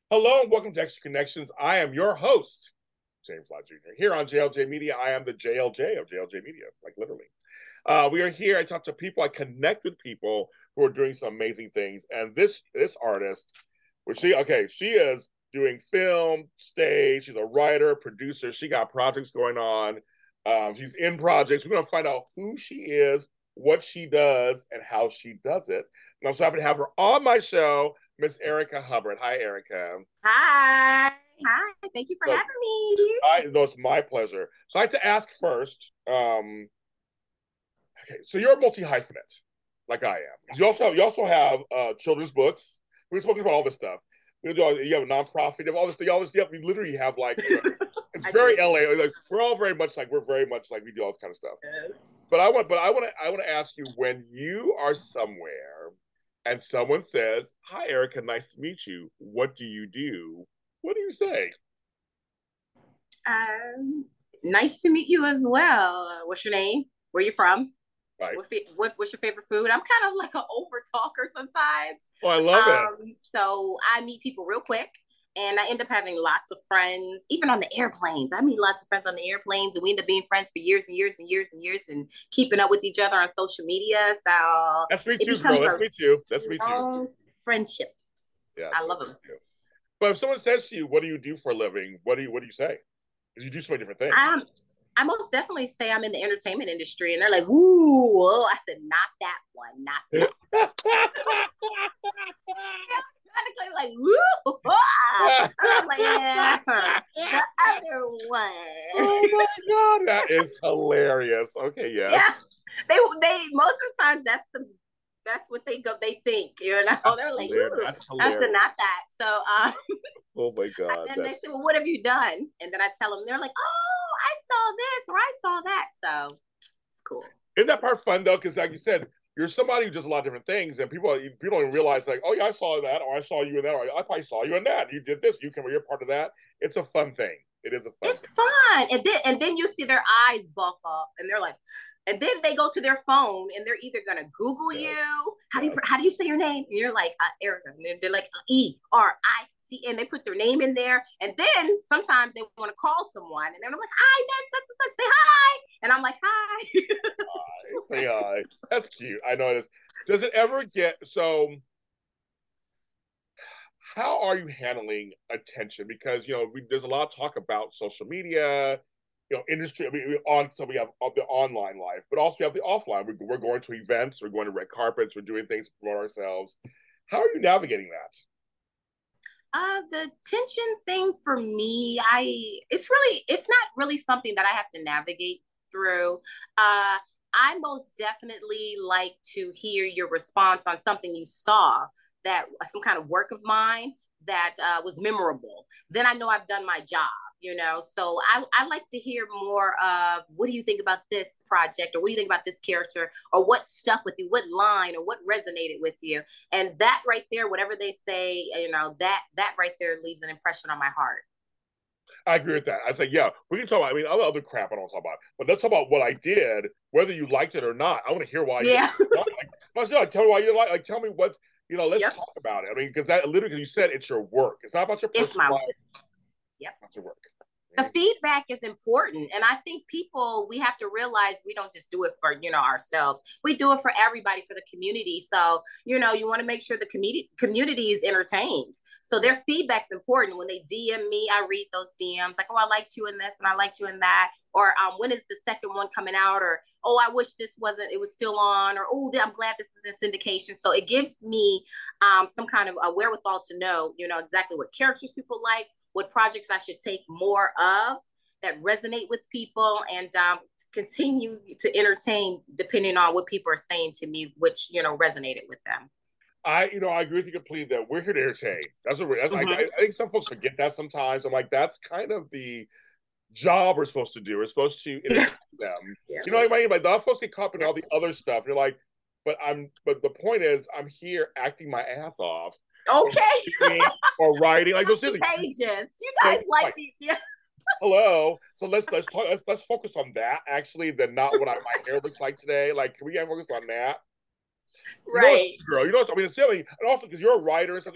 Hello and welcome to Extra Connections. I am your host, James Lott Jr. Here on JLJ Media, I am the JLJ of JLJ Media, like literally. We are here. I talk to people. I connect with people who are doing some amazing things. And this artist, she is doing film, stage. She's a writer, producer. She got projects going on. She's in projects. We're gonna find out who she is, what she does, and how she does it. And I'm so happy to have her on my show, Miss Erica Hubbard. Hi, Erica. Hi. Hi. Thank you for So having me. no, it's my pleasure. So I like to ask first. Okay, so you're a multi hyphenate, like I am. You also have children's books. We're talking about all this stuff. You have a nonprofit. You have all this. You all this. You literally have like it's I very do. LA. Like we're very much like we do all this kind of stuff. Yes. But I want to ask you, when you are somewhere and someone says, "Hi, Erica, nice to meet you. What do you do?" What do you say? Um, Nice to meet you as well. What's your name? Where you from? Right? What's your favorite food? I'm kind of like an over talker sometimes. Oh, I love it. So I meet people real quick and I end up having lots of friends, even on the airplanes. I meet lots of friends on the airplanes and we end up being friends for years and years and years and years and keeping up with each other on social media. So That's me it too, girl. becomes That's a me too. That's me too. long friendship. Yes, I love that's me them. too. But if someone says to you, "What do you do for a living?" What do you say? Because you do so many different things. I'm I most definitely say I'm in the entertainment industry, and they're like, "Ooh, oh." I said, "Not that one, not that." They're like, "Woo!" I'm like, "Yeah, the other one." Oh my god, that is hilarious. Okay, Yeah, yes, they most of the time that's what they think, you know. that's They're like, hilarious. "Ooh," That's I said, hilarious. "Not that." So, Oh my god, then they that's say, "Well, what have you done?" And then I tell them, they're like, "Oh, I saw this or I saw that." So it's cool. isn't that part fun though? Because like you said, you're somebody who does a lot of different things, and people don't even realize like, oh yeah, I saw that, or I saw you in that, or I probably saw you in that. You did this. You're part of that. It's a fun thing. It is a fun It's thing. fun. And then you see their eyes bulk up and they're like, and then they go to their phone and they're either gonna Google you. Yes, How do you yes. how do you say your name? And you're like Erica. And they're like ERIC, and they put their name in there. And then sometimes they want to call someone, and then I'm like, "Hi, man, such and such, say hi." And I'm like, "Hi." Say hi. That's cute. I know it is. Does it ever get so? How are you handling attention? Because there's a lot of talk about social media, industry. I mean, we have the online life, but also we have the offline. We're going to events, we're going to red carpets, we're doing things to promote ourselves. How are you navigating that? The tension thing for me, it's not really something that I have to navigate through. I most definitely like to hear your response on something you saw, that some kind of work of mine that was memorable. Then I know I've done my job. So I like to hear more of, what do you think about this project, or what do you think about this character, or what stuck with you, what line or what resonated with you. And that right there, whatever they say, that right there leaves an impression on my heart. I agree with that. I say, yeah, we can talk about. I mean, other crap I don't talk about, but let's talk about what I did, whether you liked it or not. I want to hear why you. Yeah. Like, tell me why you like. Tell me what. Let's Yep. talk about it. I mean, because that literally, you said it's your work. It's not about your It's personal my life. Yep. It's your work. The feedback is important, and I think people, we have to realize we don't just do it for ourselves. We do it for everybody, for the community. So you want to make sure the community is entertained. So their feedback's important. When they DM me, I read those DMs like, "Oh, I liked you in this and I liked you in that," or "When is the second one coming out?" Or, "Oh, I wish it was still on," or, "Oh, I'm glad this is in syndication." So it gives me some kind of a wherewithal to know exactly what characters people like, what projects I should take more of that resonate with people, and continue to entertain depending on what people are saying to me, which resonated with them. I agree with you completely that we're here to entertain. Mm-hmm. I think some folks forget that sometimes. I'm like, that's kind of the job we're supposed to do. We're supposed to Yeah. entertain them. Yeah. You know what I mean? Like, the folks get caught up in Yeah. all the other stuff. You're like, but the point is, I'm here acting my ass off, or Okay. reading, or writing. Like, those things. Pages. You Like, guys like like, the yeah. hello. So let's talk. Let's focus on that actually, than not what my hair looks like today. Like, can we focus on that? You know it's Right. girl. I mean, it's silly, and also because you're a writer and something like.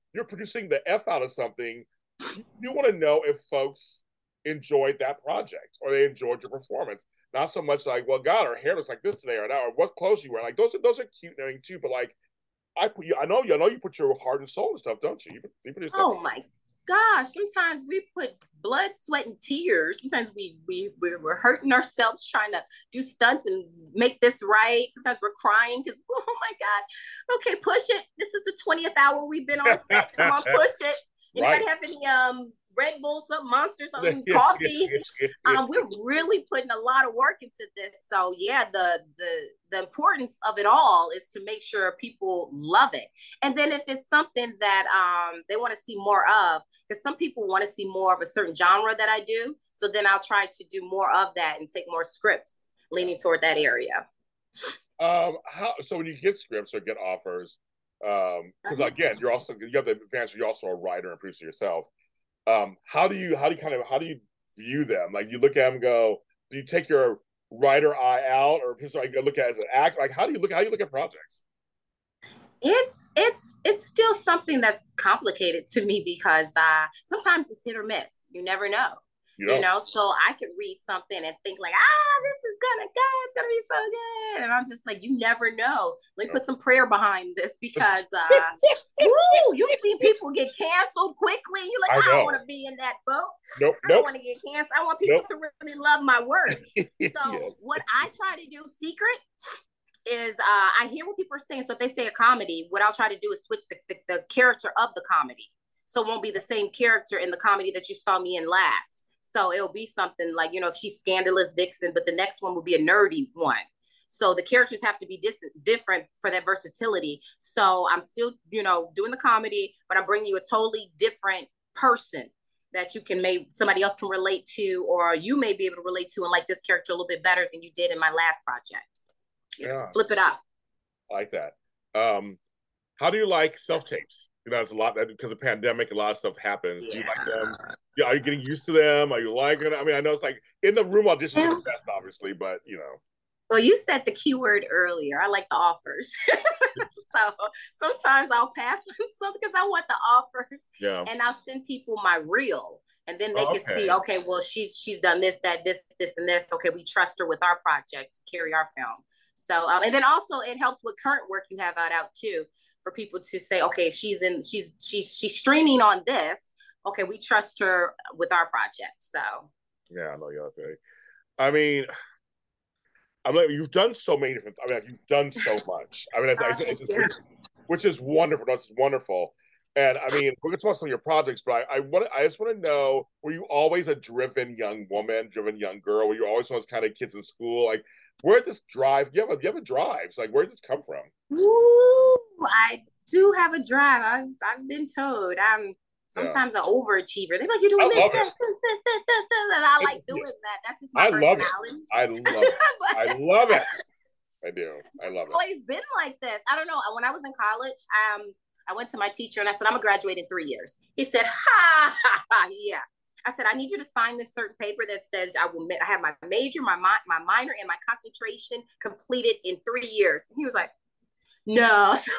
you're producing the F out of something. You want to know if folks enjoyed that project or they enjoyed your performance. Not so much like, well, God, her hair looks like this today, or that, or what clothes you wear. Like those are cute and everything too. But like, I know you put your heart and soul and stuff, don't you? You put your stuff. Oh my gosh, sometimes we put blood, sweat, and tears. Sometimes we're hurting ourselves trying to do stunts and make this right. Sometimes we're crying because, oh my gosh, okay, push it. This is the 20th hour we've been on set. Come on, push it. Anybody Right. have any Red Bull, some Monster, something, coffee? We're really putting a lot of work into this. So yeah, the importance of it all is to make sure people love it. And then if it's something that they want to see more of, because some people want to see more of a certain genre that I do, so then I'll try to do more of that and take more scripts leaning toward that area. How so when you get scripts or get offers, because again, you have the advantage, you're also a writer and producer yourself. How do you view them? Like you look at them and go, do you take your writer eye out, or just like look at it as an act? Like how do you look at projects? It's still something that's complicated to me because sometimes it's hit or miss. You never know. So I could read something and think like, this is gonna go, it's gonna be so good. And I'm just like, you never know. Let me put some prayer behind this because you've seen people get canceled quickly. You're like, I don't want to be in that boat. Nope. I don't want to get canceled. I want people to really love my work. So yes. What I try to do secret is I hear what people are saying. So if they say a comedy, what I'll try to do is switch the character of the comedy. So it won't be the same character in the comedy that you saw me in last. So it'll be something like, if she's scandalous vixen, but the next one will be a nerdy one. So the characters have to be different for that versatility. So I'm still, doing the comedy, but I'm bringing you a totally different person that somebody else can relate to, or you may be able to relate to and like this character a little bit better than you did in my last project. Yeah. Flip it up. I like that. How do you like self-tapes? It's a lot that because of pandemic, a lot of stuff happens. Yeah. Do you like them? Yeah, are you getting used to them? Are you liking it? I mean, I know it's like in the room auditions are the best, obviously, but Well, you said the keyword earlier. I like the offers. So sometimes I'll pass on some because I want the offers. Yeah. And I'll send people my reel. And then they can see, okay, well, she's done this, that, this, and this. Okay, we trust her with our project to carry our film. So, and then also it helps with current work you have out too, for people to say, okay, she's streaming on this. Okay, we trust her with our project. So. Yeah, I know you're okay. I mean, you've done so many different. I mean, you've done so much. I mean, which is wonderful. That's wonderful. And I mean, we're going to talk about some of your projects, but I just want to know: were you always a driven young woman, driven young girl? Were you always one of those kind of kids in school? Like, where did this drive? You have a drive. So like, where did this come from? Ooh, I do have a drive. I've been told I'm sometimes an overachiever. They're like, you're doing this, and I like doing that. That's just my personality. I love it. I love it. I do. I love it. Always been like this. I don't know. When I was in college, I went to my teacher and I said, I'm gonna graduate in 3 years. He said, ha ha ha, yeah. I said, I need you to sign this certain paper that says I have my major, my minor, and my concentration completed in 3 years. And he was like, no. So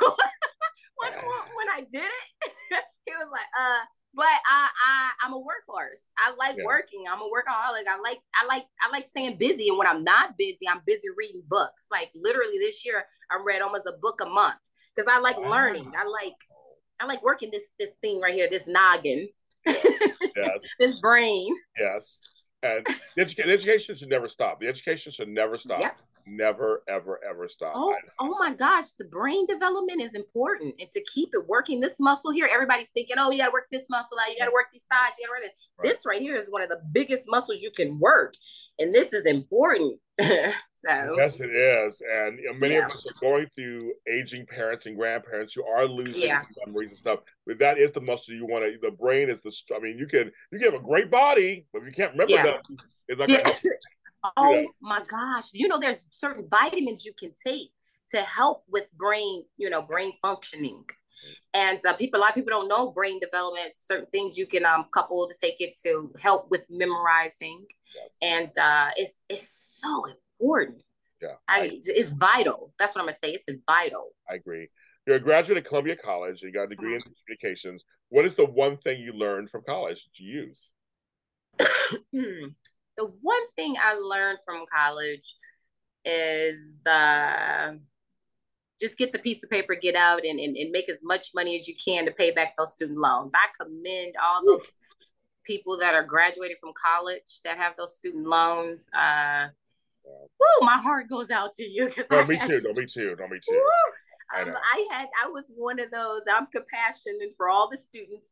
when I did it, he was like, but I'm a workhorse. I like working. I'm a workaholic. I like staying busy. And when I'm not busy, I'm busy reading books. Like literally this year, I read almost a book a month because I like learning. I like working this thing right here, this noggin. Yes. This brain. Yes. And the education should never stop. The education should never stop. Yep. Never, ever, ever stop. Oh my gosh. The brain development is important. And to keep it working, this muscle here, everybody's thinking, oh, you got to work this muscle out. You got to work these thighs. You got to work this. Right. This right here is one of the biggest muscles you can work. And this is important. So yes, it is. And many of us are going through aging parents and grandparents who are losing memories and stuff. But that is the muscle you want to. The brain is I mean, you can have a great body, but if you can't remember that, it's not going to help you. Oh my gosh. There's certain vitamins you can take to help with brain functioning. And a lot of people don't know brain development, certain things you can couple to take it to help with memorizing. Yes. And it's so important. Yeah. It's vital. That's what I'm going to say. It's vital. I agree. you're a graduate at Columbia College. You got a degree in communications. What is the one thing you learned from college that you use? The one thing I learned from college is just get the piece of paper, get out and make as much money as you can to pay back those student loans. I commend all those people that are graduating from college that have those student loans. Woo, my heart goes out to you. No, me too. No, me too. No, me too. I was one of those. I'm compassionate for all the students.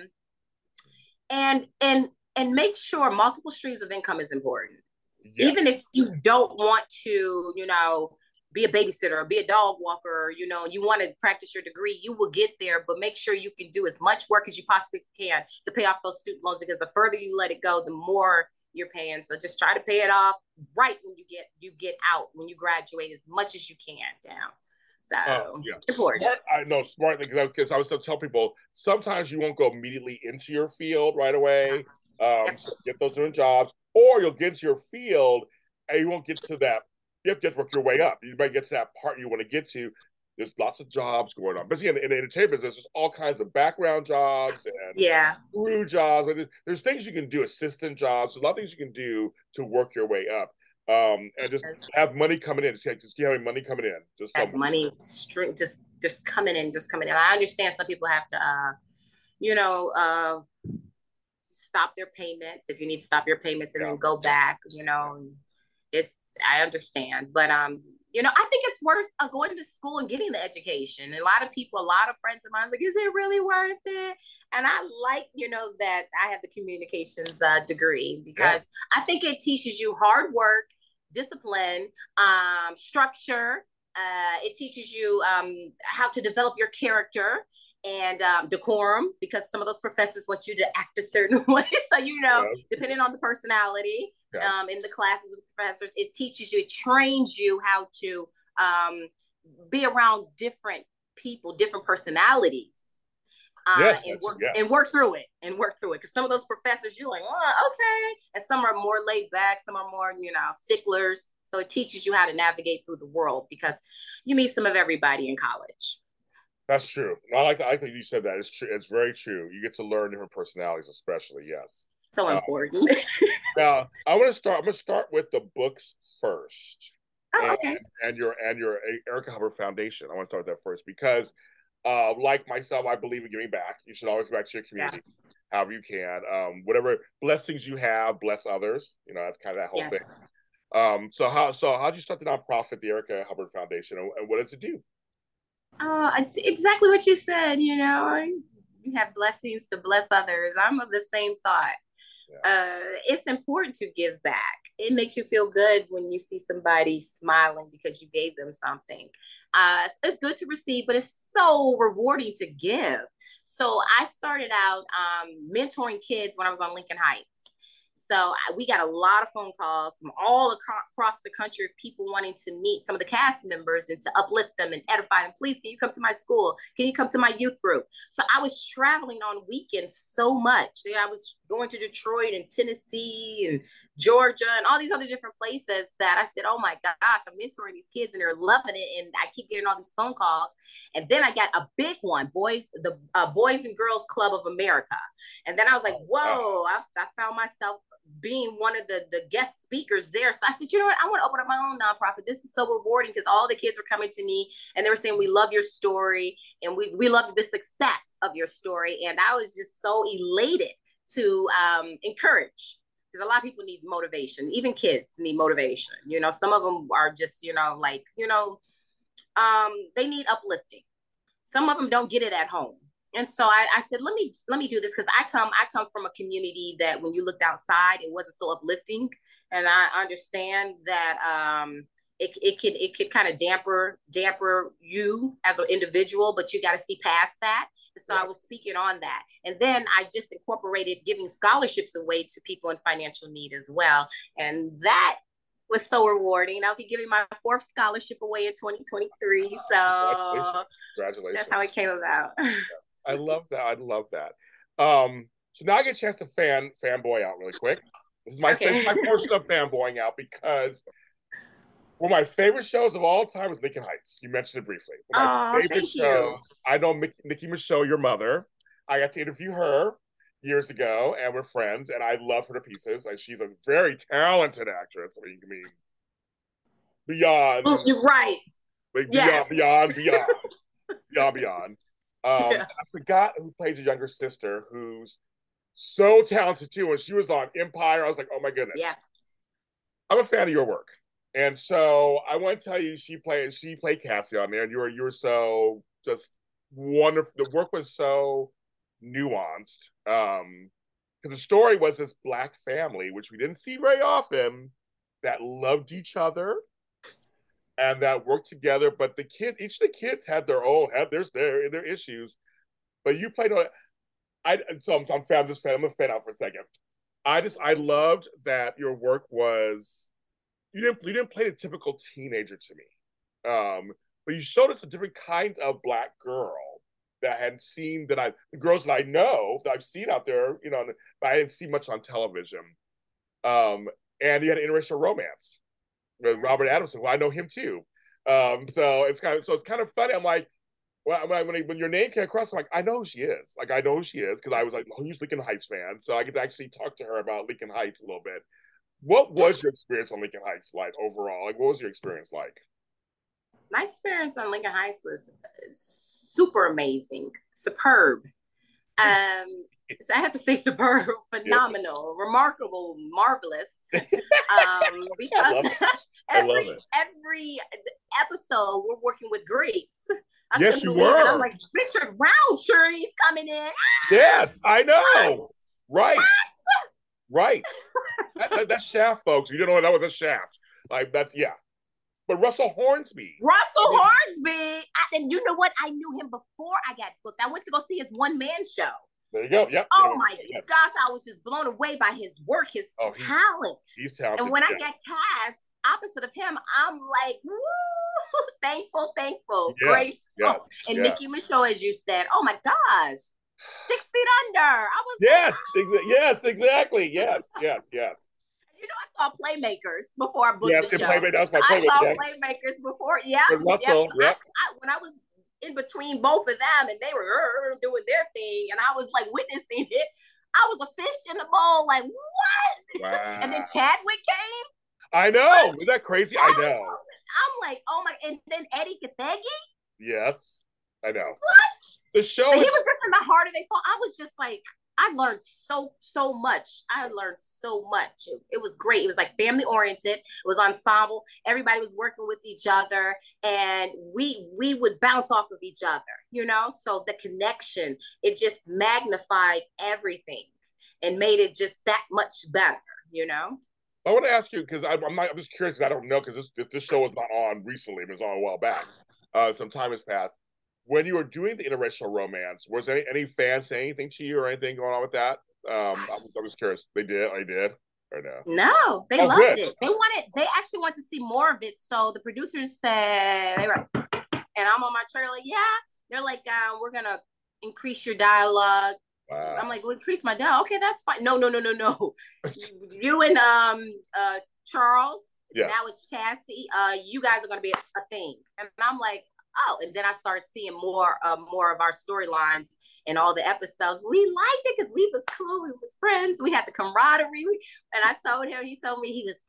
And make sure multiple streams of income is important. Yes. Even if you don't want to, be a babysitter or be a dog walker, you want to practice your degree, you will get there, but make sure you can do as much work as you possibly can to pay off those student loans, because the further you let it go, the more you're paying. So just try to pay it off right when you get out, when you graduate, as much as you can down. So important. Smart, because I was still tell people sometimes you won't go immediately into your field right away. So get those different jobs, or you'll get to your field and you won't get to that. You have to work your way up. You might get to that part you want to get to. There's lots of jobs going on. But in the entertainment business, there's all kinds of background jobs and crew jobs. There's things you can do, assistant jobs. There's a lot of things you can do to work your way up. And just have money coming in. Just keep having money coming in. Just have money just coming in, I understand some people have to stop their payments if you need to stop your payments and then go back, I understand, but I think it's worth going to school and getting the education. And a lot of friends of mine are like, is it really worth it? And I like, that I have the communications degree, because I think it teaches you hard work, discipline, structure. It teaches you how to develop your character and decorum, because some of those professors want you to act a certain way. So, depending on the personality in the classes with the professors, it teaches you, it trains you how to be around different people, different personalities. And work through it. Because some of those professors, you're like, oh, okay. And some are more laid back, some are more, sticklers. So it teaches you how to navigate through the world, because you meet some of everybody in college. That's true. I think you said that. It's true. It's very true. You get to learn different personalities, especially. Yes. So important. Now, I'm going to start with the books first. Okay. And your Erica Hubbard Foundation. I want to start with that first because, like myself, I believe in giving back. You should always give back to your community, however you can. Whatever blessings you have, bless others. That's kind of that whole thing. So how'd you start the nonprofit, the Erica Hubbard Foundation, and what does it do? Exactly what you said. You have blessings to bless others. I'm of the same thought. It's important to give back. It makes you feel good when you see somebody smiling because you gave them something. It's good to receive, but it's so rewarding to give. So I started out mentoring kids when I was on Lincoln Heights. So we got a lot of phone calls from all across the country of people wanting to meet some of the cast members and to uplift them and edify them. Please, can you come to my school? Can you come to my youth group? So I was traveling on weekends so much. I was going to Detroit and Tennessee and Georgia and all these other different places that I said, oh my gosh, I'm mentoring these kids and they're loving it. And I keep getting all these phone calls. And then I got a big one, the Boys and Girls Club of America. And then I was like, whoa, I found myself being one of the guest speakers there. So I said, you know what? I want to open up my own nonprofit. This is so rewarding, because all the kids were coming to me and they were saying, we love your story and we love the success of your story. And I was just so elated to encourage, because a lot of people need motivation. Even kids need motivation. Some of them are just, they need uplifting. Some of them don't get it at home. And so I said, let me do this, because I come from a community that when you looked outside, it wasn't so uplifting. And I understand that it could kind of damper you as an individual, but you got to see past that. And so I was speaking on that. And then I just incorporated giving scholarships away to people in financial need as well. And that was so rewarding. I'll be giving my 4th scholarship away in 2023. So congratulations. That's how it came about. I love that. So now I get a chance to fanboy out really quick. This is my portion of fanboying out, because One of my favorite shows of all time was Lincoln Heights. You mentioned it briefly. One of my Oh, favorite thank you. shows. I know Nikki Michaud, your mother. I got to interview her years ago, and we're friends, and I love her to pieces. And she's a very talented actress. I mean beyond, You're right. like Yes. beyond. Yeah. I forgot who played your younger sister, who's so talented too. When she was on Empire, I was like, oh my goodness. Yeah. I'm a fan of your work. And so I want to tell you, she played Cassie on there, and you were so just wonderful. The work was so nuanced. Because the story was this Black family, which we didn't see very often, that loved each other and that worked together. But each of the kids had their issues. But you played on. I'm fan. I'm gonna fan out for a second. I loved that your work was you didn't play the typical teenager to me, but you showed us a different kind of Black girl that I hadn't seen the girls that I know that I've seen out there, but I didn't see much on television. And you had an interracial romance with Robert Adamson. Well, I know him too. So it's kind of funny. I'm like, when your name came across, I'm like, I know who she is. Like, I know who she is because I was like a huge Lincoln Heights fan. So I get to actually talk to her about Lincoln Heights a little bit. What was your experience on Lincoln Heights like overall? Like, what was your experience like? My experience on Lincoln Heights was super amazing, superb. So I have to say superb, phenomenal, remarkable, marvelous. Because every episode we're working with Greeks. Yes, you were. I'm like, Richard Roundtree's coming in. Yes, I know. Right. Right. That's Shaft, folks. You didn't know that was a Shaft. Like, that's, yeah. But Russell Hornsby. And you know what? I knew him before I got booked. I went to go see his one-man show. There you go. Yep. Oh my gosh, I was just blown away by his work, his talent. He's talented. And when I got cast opposite of him, I'm like, woo, thankful, grateful. Yes, and Nikki Michaud, as you said, oh my gosh, 6 feet under. I was yes, exactly. Yes. You know, I saw Playmakers before I booked the show. That was my Playmakers. I saw Playmakers before. Yeah. Russell. Yep. When I was in between both of them and they were doing their thing and I was like witnessing it, I was a fish in the bowl, like, what? Wow. And then Chadwick came. I know. Isn't that crazy? I know. I'm like, oh my, and then Eddie Gathegi. Yes, I know. What? The show. He was just in the heart of they fall. I was just like, I learned so much. It was great. It was like family oriented. It was ensemble. Everybody was working with each other, and we would bounce off of each other. So the connection, it just magnified everything and made it just that much better. I want to ask you because I'm just curious because I don't know because this show was not on recently. It was on a while back. Some time has passed. When you were doing the interracial romance, was any fans saying anything to you or anything going on with that? I was curious. They did or no? No, they loved it. They actually wanted to see more of it. So the producers said they were, and I'm on my trailer. Yeah, they're like, we're gonna increase your dialogue. Wow. I'm like, well, increase my dialogue. Okay, that's fine. No. You and Charles. Yes. Now it's Chassie. You guys are gonna be a thing, and I'm like, oh, and then I started seeing more of our storylines in all the episodes. We liked it because we was cool, we was friends, we had the camaraderie. And I told him, he told me he was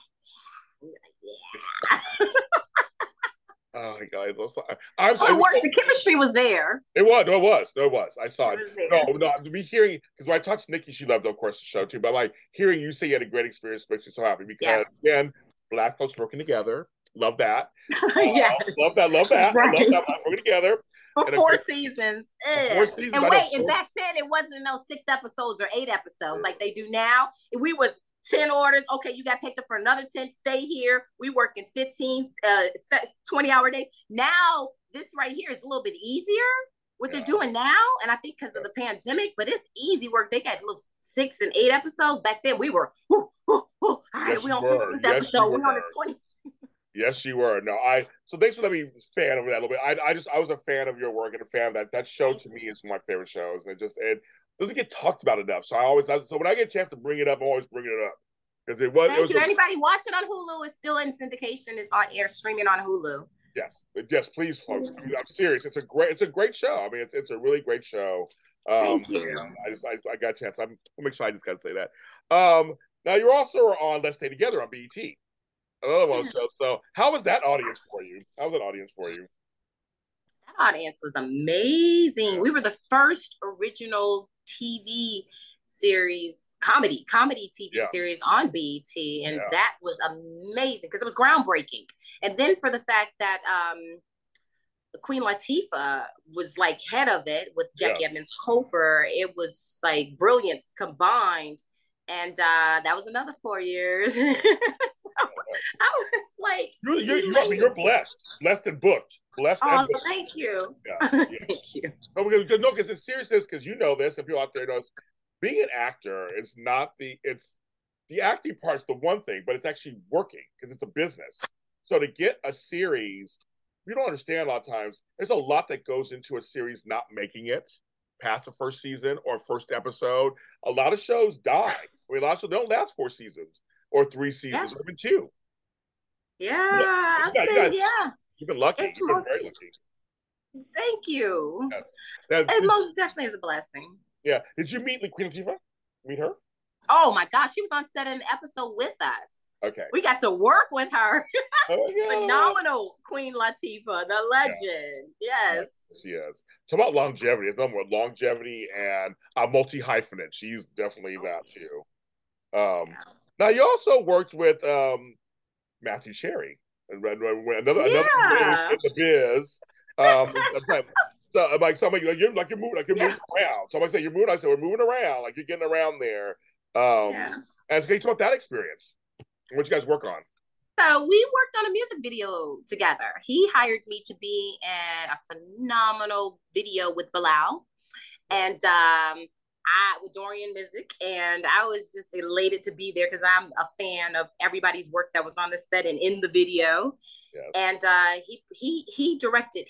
yeah. Oh my God! It worked. The chemistry was there. It was. I saw it. No. To be hearing because when I talked to Nikki, she loved, of course, the show too. But like hearing you say you had a great experience makes me so happy because again, Black folks working together. Love that. Yes. Love that. Right. I love that. Working together. For 4 seasons. And wait, and back then it wasn't 6 episodes or 8 episodes like they do now. We was 10 orders. Okay, you got picked up for another 10. Stay here. We working 15, 20-hour days. Now this right here is a little bit easier. What they're doing now, and I think because of the pandemic, but it's easy work. They got little 6 and 8 episodes. Back then we were, all right, we on 15th episode. We're on the 20. Yes, you were. No, so thanks for letting me fan of that a little bit. I was a fan of your work and a fan of that show to me is one of my favorite shows. And it doesn't get talked about enough. So so when I get a chance to bring it up, I'm always bringing it up. because it was Thank you. Anybody watching on Hulu is still in syndication. It's on air streaming on Hulu. yes, please, folks. I mean, I'm serious. It's a great show. I mean, it's a really great show. Thank you. I got a chance. I'm excited. I just got to say that. Now you're also on Let's Stay Together on BET. Another one show. So how was that audience for you? How was that audience for you? That audience was amazing. We were the first original TV series, comedy TV series on BET, and that was amazing because it was groundbreaking. And then for the fact that Queen Latifah was like head of it with Jackie Edmonds Cofer, it was like brilliance combined. And that was another 4 years. So I was like, you're blessed and booked. And booked. Thank you. Yeah, thank you. Because it's seriousness, because you know this, if you're out there knows, being an actor is not the acting part's the one thing, but it's actually working because it's a business. So to get a series, you don't understand a lot of times. There's a lot that goes into a series not making it past the first season or first episode. A lot of shows die. I mean, a lot of shows don't last 4 seasons or 3 seasons or even 2. Yeah, you've been lucky. You've been very lucky. Thank you. Yes. It most definitely is a blessing. Yeah. Did you meet Queen Latifah? Meet her? Oh my gosh, she was on set in an episode with us. Okay. We got to work with her. Oh, Phenomenal Queen Latifah, the legend. Yes. She is. Talk about longevity. It's number one, longevity and a multi-hyphenate. She's definitely that too. Now you also worked with Matthew Cherry, another in the biz. So I'm like somebody you're moving, moving around. Somebody say you're moving. I said we're moving around, like you're getting around there. And so can you talk about that experience? What you guys work on? So we worked on a music video together. He hired me to be in a phenomenal video with Bilal, and with Dorian Mizik, and I was just elated to be there because I'm a fan of everybody's work that was on the set and in the video. Yes. And he directed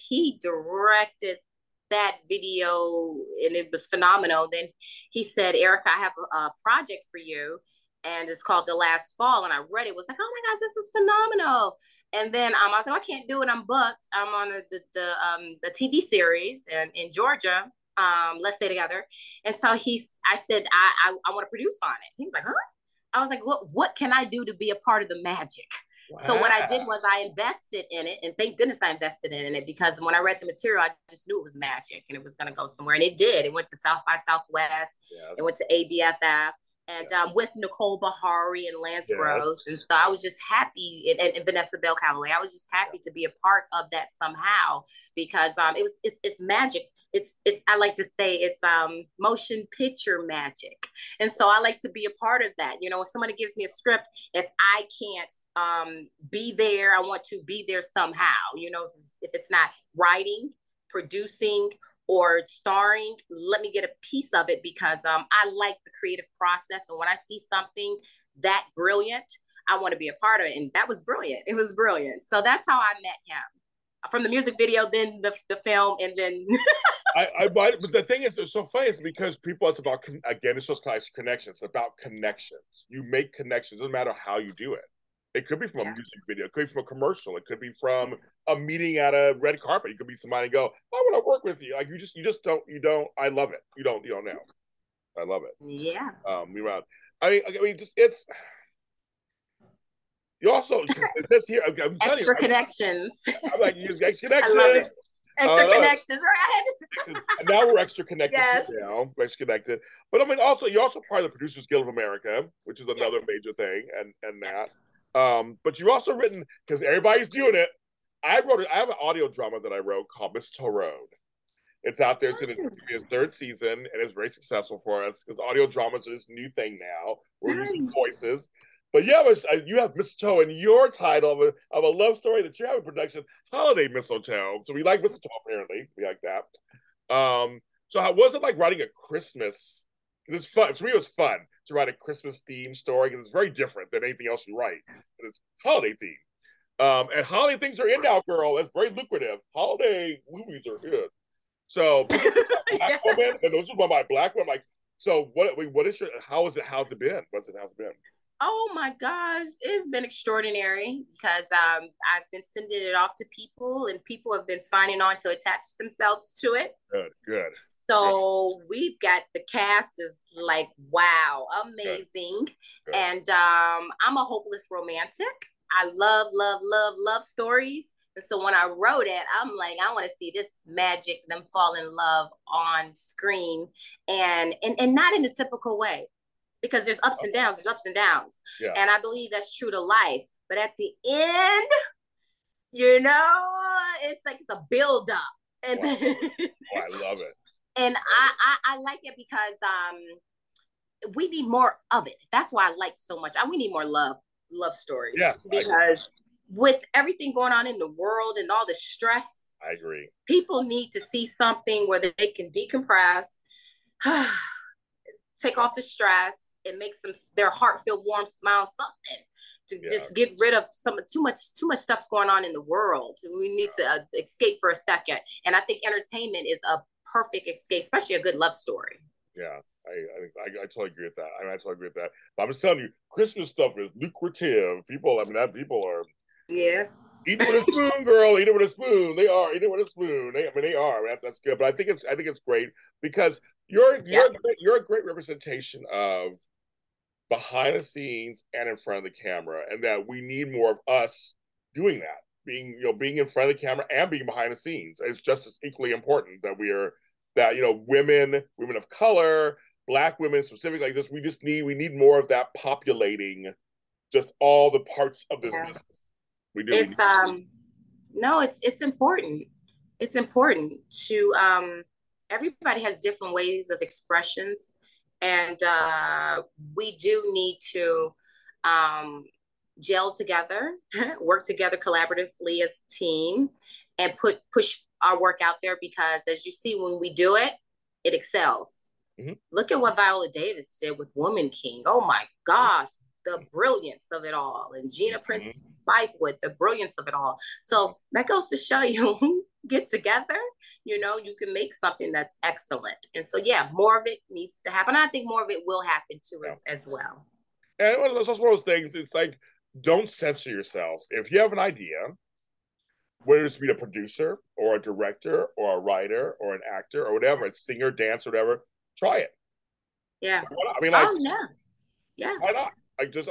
that video, and it was phenomenal. Then he said, "Erica, I have a project for you." And it's called The Last Fall. And I read it, was like, oh my gosh, this is phenomenal. And then I was like, I can't do it. I'm booked. I'm on the TV series in Georgia. Let's Stay Together. And so I said, I want to produce on it. He was like, huh? I was like, what can I do to be a part of the magic? Wow. So what I did was I invested in it, and thank goodness I invested in it, because when I read the material, I just knew it was magic and it was going to go somewhere. And it did. It went to South by Southwest. Yes. It went to ABFF. And with Nicole Bahari and Lance Rose. And so I was just happy, and Vanessa Bell Calloway. I was just happy to be a part of that somehow, because it's magic. It's I like to say it's motion picture magic. And so I like to be a part of that. You know, when somebody gives me a script, if I can't be there, I want to be there somehow. You know, if it's not writing, producing, or starring, let me get a piece of it, because I like the creative process. And when I see something that brilliant, I want to be a part of it. And that was brilliant. It was brilliant. So that's how I met him, from the music video, then the film, and then but the thing is, it's so funny, is because people, it's about, again, it's just connections. It's about connections. You make connections. It doesn't matter how you do it. It could be from a music video. It could be from a commercial. It could be from a meeting at a red carpet. You could be somebody and go, I want to work with you. Like you just don't. I love it. You don't know. I love it. Yeah. I mean, just it's. You also it says here extra connections. I'm like extra connections. I love it. Extra connections, right? And now we're extra connected now. Extra connected. But I mean, also you're also part of the Producers Guild of America, which is another major thing, and that. But you've also written, because everybody's doing it. I have an audio drama that I wrote called Mistletoe Road. It's out there. It's in its 3rd season, and it's very successful for us because audio dramas are this new thing now. We're using voices. But you have Mistletoe in your title of a love story that you have in production, Holiday Mistletoe. So we like Mistletoe, apparently. We like that. So how was it like writing a Christmas? It's fun. For me, it was fun to write a Christmas themed story, because it's very different than anything else you write. It's holiday themed. And holiday things are in now, girl. It's very lucrative. Holiday movies are good. So Black woman, and those are my Black women. Like, so how's it been? How's it been? Oh my gosh, it's been extraordinary because I've been sending it off to people, and people have been signing on to attach themselves to it. Good, good, good, So we've got the cast is like wow, good, amazing. good. And I'm a hopeless romantic. I love, love, love, love stories. And so when I wrote it, I'm like, I want to see this magic, them fall in love on screen, and not in a typical way, because there's ups and downs, there's ups and downs. Yeah. And I believe that's true to life. But at the end, you know, it's like it's a build up. And Wow. Oh, I love it. and I like it because we need more of it. That's why I like so much. We need more love stories. Yes, because with everything going on in the world and all the stress, I agree. people need to see something where they can decompress, take off the stress. It makes them their heart feel warm, smile, something to just get rid of some too much stuff's going on in the world. We need to escape for a second, and I think entertainment is a perfect escape, especially a good love story. Yeah, I totally agree with that. I totally agree with that. But I'm just telling you, Christmas stuff is lucrative. People, I mean, that people are eat it with a spoon, girl. Eat it with a spoon. They are eat it with a spoon. They are. That's good. But I think it's great because you're a great representation of behind the scenes and in front of the camera, and that we need more of us doing that. Being in front of the camera and being behind the scenes. It's just as equally important that women of color, Black women specifically like this. We need more of that populating just all the parts of this business. We do. It's no, it's important. It's important to everybody has different ways of expressions, and we do need to gel together, work together collaboratively as a team, and push our work out there, because as you see, when we do it, it excels. Mm-hmm. Look at what Viola Davis did with Woman King. Oh my gosh, the brilliance of it all. And Gina Prince Bythewood, the brilliance of it all. So that goes to show you, get together, you can make something that's excellent. And so, yeah, more of it needs to happen. I think more of it will happen to us as well. And it's also one of those things, it's like, don't censor yourself. If you have an idea, whether it's to be a producer or a director or a writer or an actor or whatever, a singer, dance, whatever, try it. Yeah. I mean, like, yeah. Why not? Like, do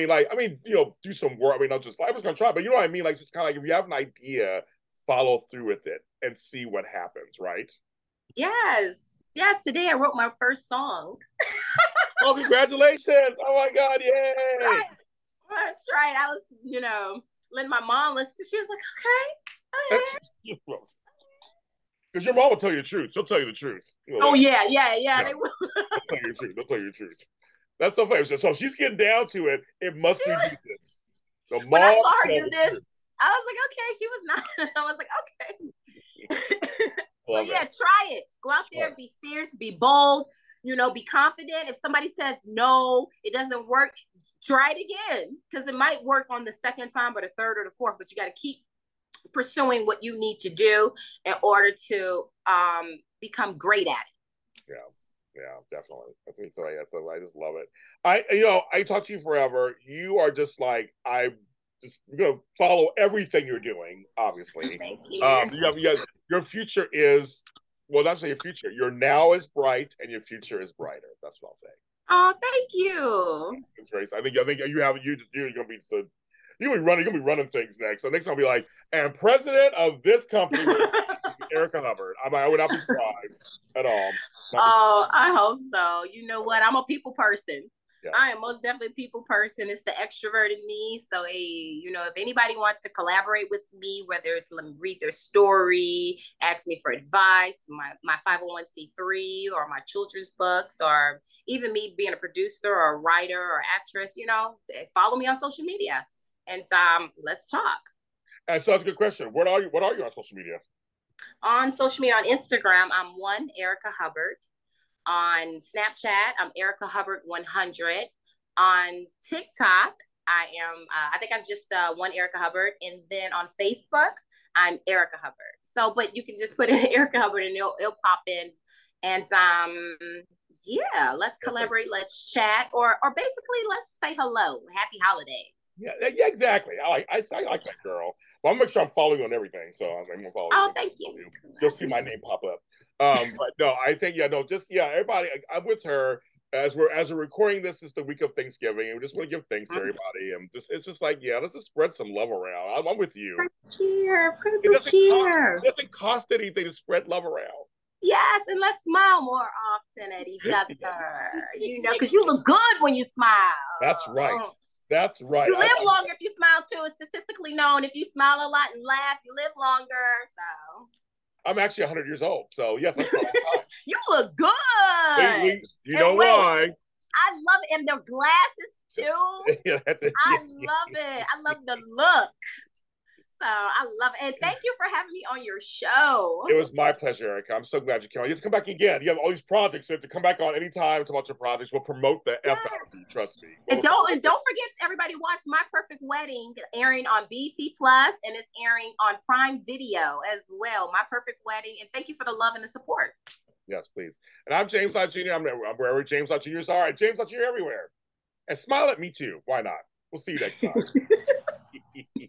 some work. I mean, I'm just gonna try, but you know what I mean? Like, just kind of like, if you have an idea, follow through with it and see what happens, right? Yes. Today I wrote my first song. Oh, congratulations! Oh my God, yay! That's right. I was, letting my mom listen. She was like, okay. Because your mom will tell you the truth. She'll tell you the truth. Yeah. They will. They'll tell you the truth. They'll tell you the truth. That's so funny. So she's getting down to it. It must be Jesus. So when I saw her do this, I was like, okay. She was not. I was like, okay. So yeah, try it. Go out there, be fierce, be bold, be confident. If somebody says no, it doesn't work, try it again, because it might work on the second time or the third or the fourth, but you got to keep pursuing what you need to do in order to become great at it. Yeah, definitely. So I just love it. I talk to you forever. You are just like, I'm just gonna follow everything you're doing, obviously. Thank you. Your future is, well, not say your future. Your now is bright and your future is brighter. That's what I'll say. Oh, thank you. It's very. I think you're gonna be so. You're gonna be running things next. So next time I'll be like, and president of this company, Erica Hubbard. I would not be surprised at all. I hope so. You know what? I'm a people person. Yeah. I am most definitely a people person. It's the extrovert in me. So, if anybody wants to collaborate with me, whether it's let me read their story, ask me for advice, my 501c3 or my children's books, or even me being a producer or a writer or actress, follow me on social media and let's talk. And so that's a good question. What are you on social media? On social media, on Instagram, I'm one Erica Hubbard. On Snapchat, I'm Erica Hubbard 100. On TikTok, I think I'm just one Erica Hubbard. And then on Facebook, I'm Erica Hubbard. So, but you can just put in Erica Hubbard and it'll pop in. And Yeah, let's collaborate, let's chat, or basically let's say hello. Happy holidays. Yeah, exactly. I like that girl. Well, I'm make sure I'm following you on everything. So I'm gonna follow you. Oh, thank you. You'll see my name pop up. But no, I think everybody. I'm with her as we're recording this. Is the week of Thanksgiving, and we just want to give thanks to everybody, and it's just like let's just spread some love around. I'm with you. Cheer, it doesn't cost anything to spread love around. Yes, and let's smile more often at each other. Because you look good when you smile. That's right. That's right. You live longer if you smile too. It's statistically known. If you smile a lot and laugh, you live longer. So I'm actually 100 years old. So yes, I smile all the time. You look good. You know why? I love it. And the glasses too. Yeah, I love it. I love the look. So I love it. And thank you for having me on your show. It was my pleasure, Erica. I'm so glad you came on. You have to come back again. You have all these projects. So you have to come back on anytime to watch your projects. We'll promote the F out of you. Trust me. And don't forget, everybody, watch My Perfect Wedding, airing on BT Plus, and it's airing on Prime Video as well. My Perfect Wedding. And thank you for the love and the support. Yes, please. And I'm James Lott Jr. I'm wherever James Lott Jr. is. All right, James Lott Jr. everywhere. And smile at me too. Why not? We'll see you next time.